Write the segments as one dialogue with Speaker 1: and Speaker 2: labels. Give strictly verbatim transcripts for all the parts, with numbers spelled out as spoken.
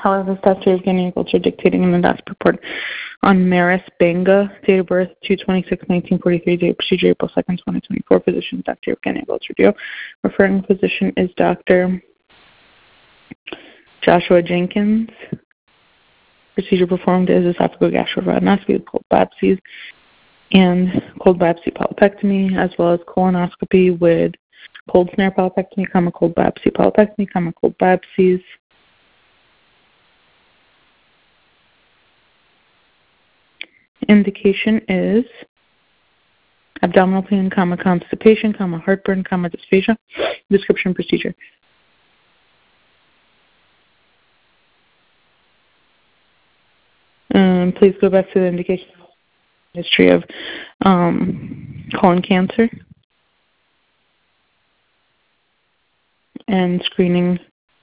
Speaker 1: However, Doctor Evgeny Agolzer dictating an endoscopy report on Maris Banga, date of birth two twenty-six nineteen forty-three, date of procedure April second, twenty twenty-four. Physician Doctor Evgeny Agolzer Dio. Referring physician is Doctor Joshua Jenkins. Procedure performed is esophagogastroduodenoscopy with cold biopsies and cold biopsy polypectomy, as well as colonoscopy with cold snare polypectomy, comma, cold biopsy polypectomy, comma, cold biopsies. Indication is abdominal pain, comma, constipation, comma, heartburn, comma, dysphagia. Description procedure. Um, please go back to the indication history of um, colon cancer and screening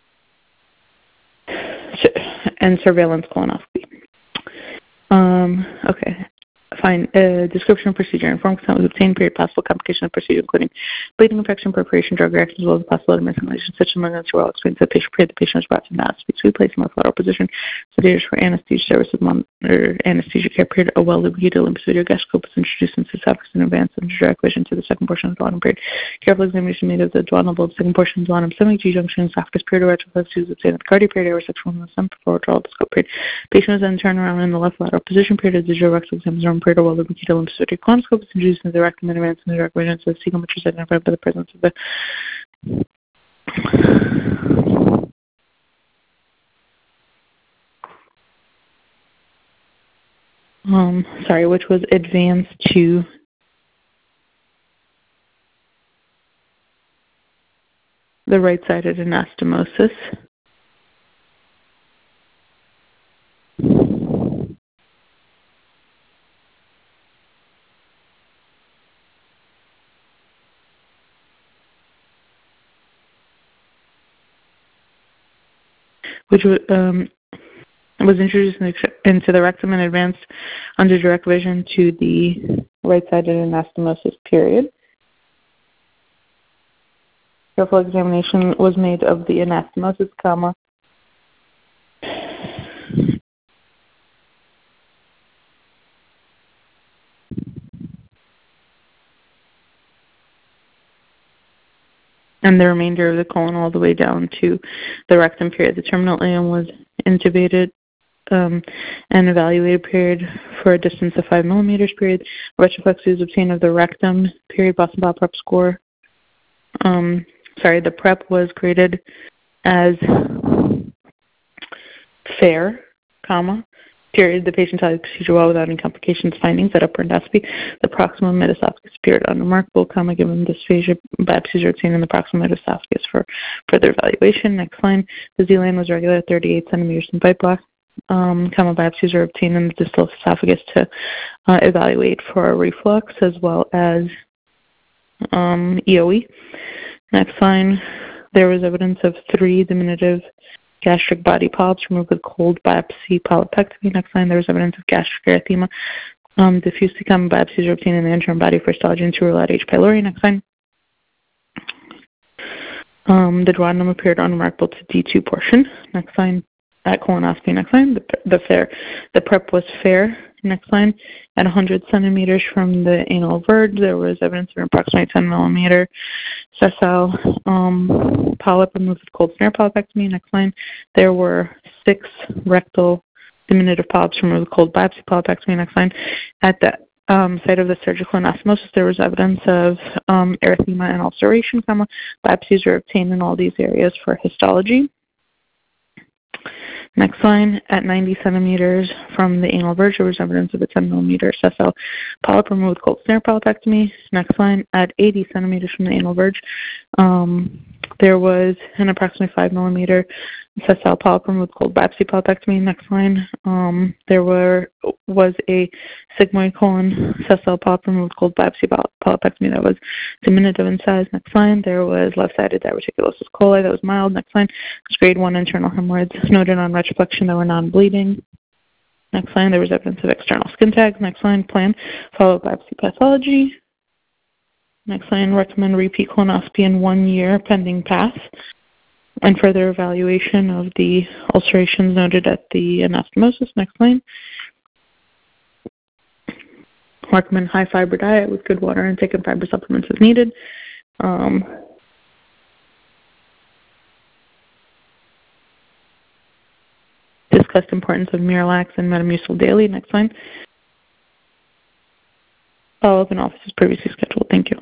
Speaker 1: and surveillance colonoscopy. Um, okay. Fine. Uh, description of procedure. Informed consent was obtained. Period. Possible complication of procedure, including bleeding, infection, perforation, drug reactions, as well as the possibility of methylation. Such emergency will explain to the patient. Period. The patient was brought to endoscopy. So we place him in a lateral position. Sedators for anesthesia services, or anesthesia care. Period. A well-lubricated lymphocytic gastroscope was introduced into the esophagus in advance of direct vision to the second portion of the duodenum. Period. Careful examination made of the duodenal bulb, second portion of the duodenum, stomach, G-junction, esophagus. Period. Retroflex was obtained at the cardiac. Period. Aortic section from the stomach before withdrawal of the scope. Period. Patient was then turned around in the left lateral position. Period. The digital rectal exam period. Well lubricated lymphocytic colonoscope is introduced into the rectum in advance of the direct vision to the cecum, which is identified by the presence of the um sorry, which was advanced to the right-sided anastomosis. Which um, was introduced into the rectum and advanced under direct vision to the right-sided anastomosis, period. Careful examination was made of the anastomosis, comma, and the remainder of the colon all the way down to the rectum, period. The terminal ileum was intubated um, and evaluated, period, for a distance of five millimeters, period. Retroflex was obtained of the rectum, period. Boston Bell prep score. Um, sorry, the prep was graded as fair, comma, period. The patient tolerated the procedure well without any complications. Findings at upper endoscopy. The proximal mid-esophagus appeared unremarkable, comma, given dysphagia. Biopsies are obtained in the proximal mid-esophagus for further evaluation. Next line. The Z-line was regular at thirty-eight centimeters in bite block. Um, comma, biopsies are obtained in the distal esophagus to uh, evaluate for reflux as well as um, E O E. Next line. There was evidence of three diminutive gastric body polyps removed with cold biopsy polypectomy. Next line, there was evidence of gastric erythema. Um, diffuse common biopsies are obtained in the interim body for histology and two-relat H. pylori. Next line. Um, the duodenum appeared unremarkable to D two portion. Next line. At colonoscopy. Next line. The, the fair. The prep was fair. Next line. At one hundred centimeters from the anal verge, there was evidence of an approximately ten millimeter sessile um, polyp removed with cold snare polypectomy. Next line. There were six rectal diminutive polyps removed with cold biopsy polypectomy. Next line. At the um, site of the surgical anastomosis, there was evidence of um, erythema and ulceration. Comma. Biopsies were obtained in all these areas for histology. Next line, at ninety centimeters from the anal verge, there was evidence of a ten millimeter sessile polyp removed with cold snare polypectomy. Next line, at eighty centimeters from the anal verge, um, there was an approximately five millimeter sessile polyp removed with cold biopsy polypectomy. Next line, um, there were was a sigmoid colon sessile polyp removed with cold biopsy polypectomy that was diminutive in size. Next line, there was left-sided diverticulosis coli that was mild. Next line, was grade one internal hemorrhoids noted on retroflexion that were non-bleeding. Next line, there was evidence of external skin tags. Next line, plan, followed biopsy pathology. Next line, recommend repeat colonoscopy in one year pending pass. and further evaluation of the ulcerations noted at the anastomosis. Next line. Recommend high fiber diet with good water intake and fiber supplements as needed. Um, discussed importance of Miralax and Metamucil daily. Next line. Follow up in office as previously scheduled. Thank you.